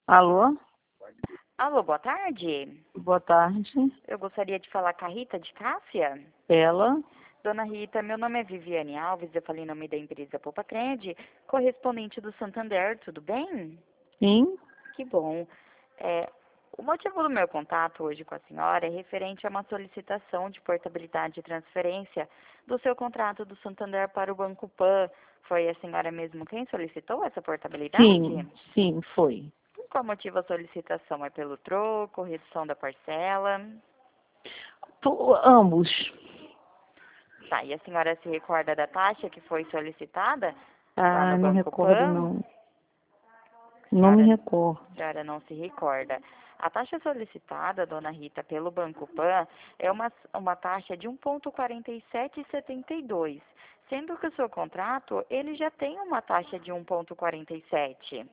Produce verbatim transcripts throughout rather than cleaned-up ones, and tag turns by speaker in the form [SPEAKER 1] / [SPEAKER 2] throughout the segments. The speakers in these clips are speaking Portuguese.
[SPEAKER 1] Alô?
[SPEAKER 2] Alô, boa tarde.
[SPEAKER 1] Boa tarde.
[SPEAKER 2] Eu gostaria de falar com a Rita de Cássia.
[SPEAKER 1] Ela?
[SPEAKER 2] Dona Rita, meu nome é Viviane Alves, eu falei em nome da empresa Poupa Cred, correspondente do Santander, tudo bem?
[SPEAKER 1] Sim?
[SPEAKER 2] Que bom. É, o motivo do meu contato hoje com a senhora é referente a uma solicitação de portabilidade e transferência do seu contrato do Santander para o Banco Pan. Foi a senhora mesmo quem solicitou essa portabilidade?
[SPEAKER 1] Sim, sim, foi.
[SPEAKER 2] Qual motivo a solicitação? É pelo troco, redução da parcela?
[SPEAKER 1] Po- ambos.
[SPEAKER 2] Tá, e a senhora se recorda da taxa que foi solicitada lá
[SPEAKER 1] Ah,
[SPEAKER 2] no
[SPEAKER 1] não
[SPEAKER 2] Banco
[SPEAKER 1] recordo
[SPEAKER 2] Pan?
[SPEAKER 1] não.
[SPEAKER 2] A
[SPEAKER 1] Não me
[SPEAKER 2] senhora,
[SPEAKER 1] recordo.
[SPEAKER 2] a senhora não se recorda. A taxa solicitada, dona Rita, pelo Banco Pan é uma, uma taxa de um vírgula quarenta e sete setenta e dois, sendo que o seu contrato, ele já tem uma taxa de um vírgula quarenta e sete.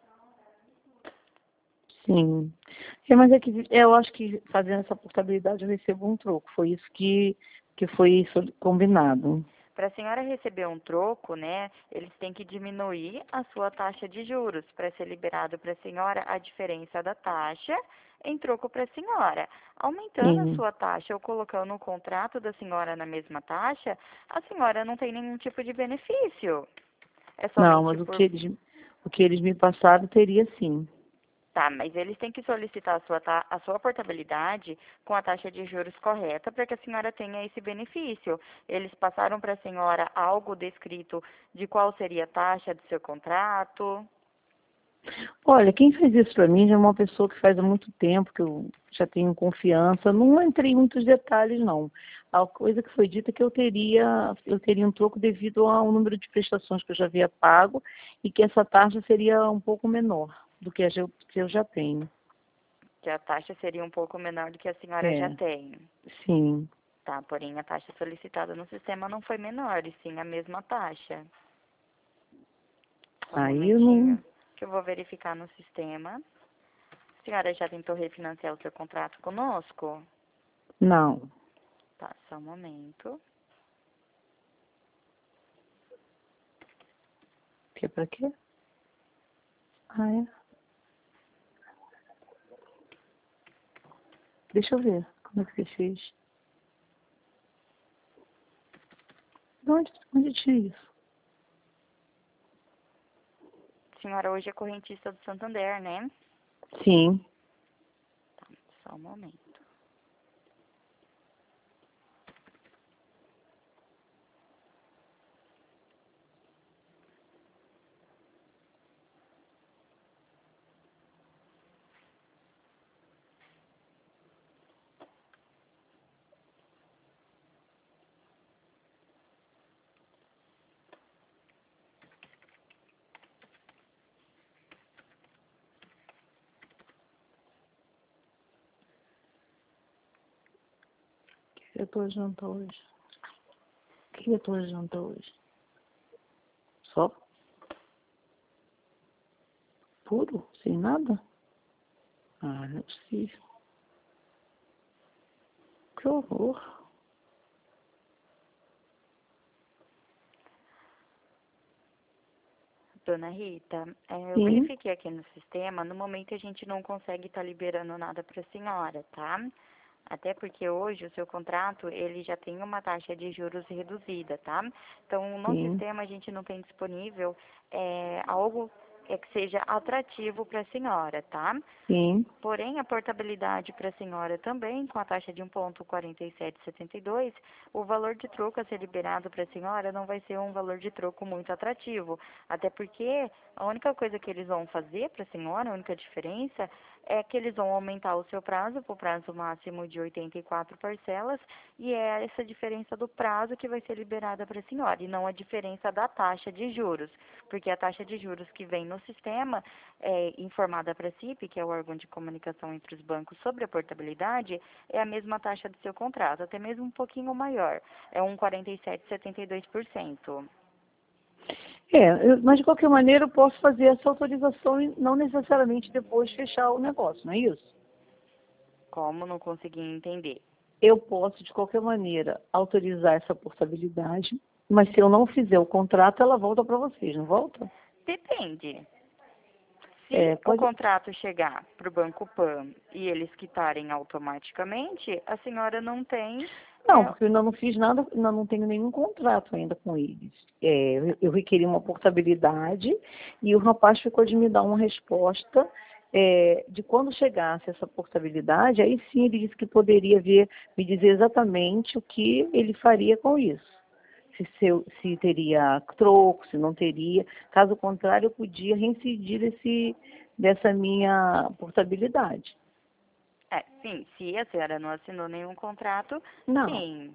[SPEAKER 1] Sim. É, mas é que eu acho que fazendo essa portabilidade eu recebo um troco. Foi isso que, que foi sol- combinado.
[SPEAKER 2] Para a senhora receber um troco, né, eles têm que diminuir a sua taxa de juros para ser liberado para a senhora a diferença da taxa em troco para a senhora. Aumentando a
[SPEAKER 1] Sim.
[SPEAKER 2] sua taxa ou colocando o contrato da senhora na mesma taxa, a senhora não tem nenhum tipo de benefício. É
[SPEAKER 1] Não,
[SPEAKER 2] somente
[SPEAKER 1] mas o
[SPEAKER 2] por.
[SPEAKER 1] que eles, o que eles me passaram teria sim.
[SPEAKER 2] Tá, mas eles têm que solicitar a sua, ta- a sua portabilidade com a taxa de juros correta para que a senhora tenha esse benefício. Eles passaram para a senhora algo descrito de qual seria a taxa do seu contrato?
[SPEAKER 1] Olha, quem fez isso para mim já é uma pessoa que faz há muito tempo, que eu já tenho confiança. Não entrei em muitos detalhes, não. A coisa que foi dita é que eu teria, eu teria um troco devido ao número de prestações que eu já havia pago e que essa taxa seria um pouco menor do que a eu- que eu já tenho.
[SPEAKER 2] Que a taxa seria um pouco menor do que a senhora já
[SPEAKER 1] É,
[SPEAKER 2] tem.
[SPEAKER 1] sim.
[SPEAKER 2] Tá, porém a taxa solicitada no sistema não foi menor, e sim a mesma taxa. Só um
[SPEAKER 1] Aí eu não.
[SPEAKER 2] momentinho que eu vou verificar no sistema. A senhora já tentou refinanciar o seu contrato conosco?
[SPEAKER 1] Não.
[SPEAKER 2] Tá, só um momento.
[SPEAKER 1] Que é para quê? Ah, é? Deixa eu ver. Como é que você fez? De onde, onde tinha isso?
[SPEAKER 2] A senhora hoje é correntista do Santander, né?
[SPEAKER 1] Sim.
[SPEAKER 2] Tá, só um momento.
[SPEAKER 1] O que eu tô janta hoje? O que eu tô janta hoje? Só? Puro? Sem nada? Ah, não é possível. Que horror.
[SPEAKER 2] Dona Rita, é, eu
[SPEAKER 1] Sim,
[SPEAKER 2] verifiquei aqui no sistema, no momento a gente não consegue estar liberando nada para a senhora, tá? Até porque hoje o seu contrato, ele já tem uma taxa de juros reduzida, tá? Então, no
[SPEAKER 1] sim,
[SPEAKER 2] sistema a gente não tem disponível é, algo é, que seja atrativo para a senhora, tá?
[SPEAKER 1] sim.
[SPEAKER 2] Porém, a portabilidade para a senhora também, com a taxa de um vírgula quarenta e sete setenta e dois, o valor de troco a ser liberado para a senhora não vai ser um valor de troco muito atrativo. Até porque a única coisa que eles vão fazer para a senhora, a única diferença, é que eles vão aumentar o seu prazo para o prazo máximo de oitenta e quatro parcelas, e é essa diferença do prazo que vai ser liberada para a senhora, e não a diferença da taxa de juros, porque a taxa de juros que vem no sistema é informada para a C I P, que é o órgão de comunicação entre os bancos sobre a portabilidade, é a mesma taxa do seu contrato, até mesmo um pouquinho maior, é um vírgula quarenta e sete setenta e dois por cento.
[SPEAKER 1] É, eu- mas de qualquer maneira eu posso fazer essa autorização e não necessariamente depois fechar o negócio, não é isso?
[SPEAKER 2] Como? Não consegui entender.
[SPEAKER 1] Eu posso, de qualquer maneira, autorizar essa portabilidade, mas se eu não fizer o contrato, ela volta para vocês, não volta?
[SPEAKER 2] Depende. Se
[SPEAKER 1] É,
[SPEAKER 2] o
[SPEAKER 1] pode...
[SPEAKER 2] contrato chegar para o Banco Pan e eles quitarem automaticamente, a senhora não tem...
[SPEAKER 1] Não,
[SPEAKER 2] é,
[SPEAKER 1] porque eu ainda não fiz nada, ainda não tenho nenhum contrato ainda com eles. É, eu, eu requeri uma portabilidade e o rapaz ficou de me dar uma resposta é, de quando chegasse essa portabilidade, aí sim ele disse que poderia ver, me dizer exatamente o que ele faria com isso. Se, seu, se teria troco, se não teria. Caso contrário, eu podia reincidir desse, dessa minha portabilidade.
[SPEAKER 2] é, sim, se a senhora não assinou nenhum contrato,
[SPEAKER 1] Não.
[SPEAKER 2] sim.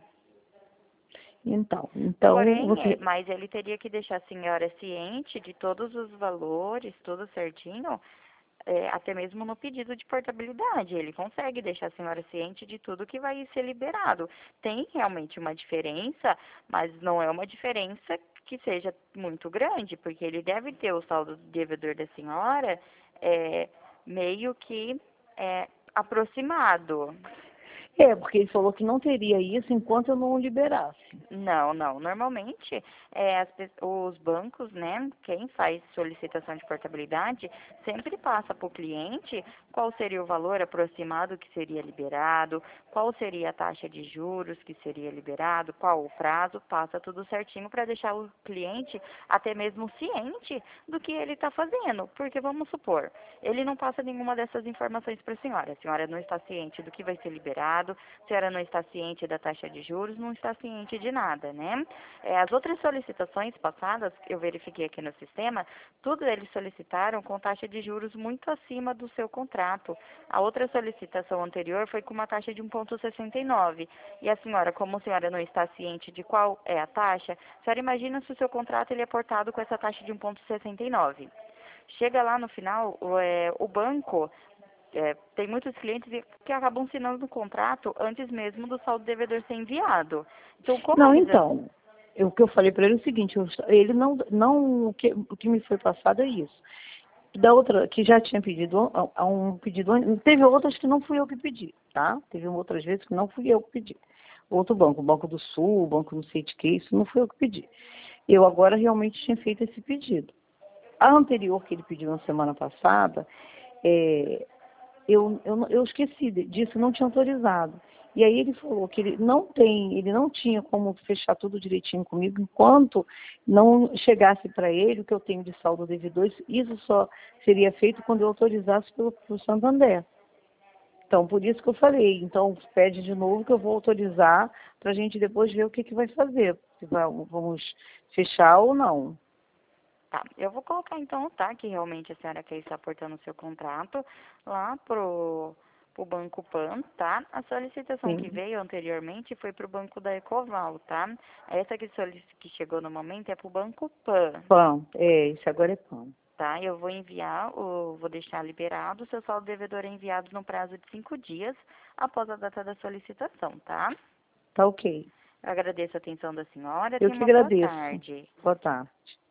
[SPEAKER 1] Então, então
[SPEAKER 2] Porém, é,
[SPEAKER 1] você...
[SPEAKER 2] mas ele teria que deixar a senhora ciente de todos os valores, tudo certinho, é, até mesmo no pedido de portabilidade. Ele consegue deixar a senhora ciente de tudo que vai ser liberado. Tem realmente uma diferença, mas não é uma diferença que seja muito grande, porque ele deve ter o saldo devedor da senhora é, meio que é, aproximado.
[SPEAKER 1] É, porque ele falou que não teria isso enquanto eu não o liberasse.
[SPEAKER 2] Não, não. Normalmente, é, as pe- os bancos, né, quem faz solicitação de portabilidade, sempre passa para o cliente qual seria o valor aproximado que seria liberado, qual seria a taxa de juros que seria liberado, qual o prazo, passa tudo certinho para deixar o cliente até mesmo ciente do que ele está fazendo. Porque, vamos supor, ele não passa nenhuma dessas informações para a senhora. A senhora não está ciente do que vai ser liberado, a senhora não está ciente da taxa de juros, não está ciente de nada, né? É, as outras solicitações passadas, eu verifiquei aqui no sistema, tudo eles solicitaram com taxa de juros muito acima do seu contrato. A outra solicitação anterior foi com uma taxa de um vírgula sessenta e nove. E a senhora, como a senhora não está ciente de qual é a taxa, a senhora imagina se o seu contrato ele é portado com essa taxa de um vírgula sessenta e nove. Chega lá no final, o, é, o banco... É, tem muitos clientes que acabam assinando o contrato antes mesmo do saldo devedor ser enviado. Então, como
[SPEAKER 1] Não,
[SPEAKER 2] eles...
[SPEAKER 1] então, eu- o que eu falei para ele é o seguinte, eu- ele não, não o, que, o que me foi passado é isso. Da outra, que já tinha pedido, a, a um pedido, teve outras que não fui eu que pedi, tá? Teve outras vezes que não fui eu que pedi. Outro banco, o Banco do Sul, o Banco não sei de que, isso não foi eu que pedi. Eu agora realmente tinha feito esse pedido. A anterior que ele pediu na semana passada, é, eu, eu, eu esqueci disso, não tinha autorizado. E aí ele falou que ele não tem, ele não tinha como fechar tudo direitinho comigo enquanto não chegasse para ele o que eu tenho de saldo devedor. Isso só seria feito quando eu autorizasse pelo, pelo Santander. Então, por isso que eu falei, então pede de novo que eu vou autorizar para a gente depois ver o que, que vai fazer, se vai, vamos fechar ou não.
[SPEAKER 2] Tá, eu vou colocar então, tá, que realmente a senhora quer estar aportando o seu contrato lá pro, pro Banco Pan, tá? A solicitação que
[SPEAKER 1] Sim.
[SPEAKER 2] veio anteriormente foi pro Banco da Ecoval, tá? Essa que, solic... que chegou no momento é pro Banco Pan,
[SPEAKER 1] Pão, é, isso agora é pão.
[SPEAKER 2] tá? Eu vou enviar, o... vou deixar liberado, o seu saldo devedor é enviado no prazo de cinco dias após a data da solicitação, tá?
[SPEAKER 1] Tá ok.
[SPEAKER 2] Eu agradeço a atenção da senhora,
[SPEAKER 1] Eu
[SPEAKER 2] tenha
[SPEAKER 1] que
[SPEAKER 2] uma boa
[SPEAKER 1] agradeço.
[SPEAKER 2] tarde.
[SPEAKER 1] Boa tarde.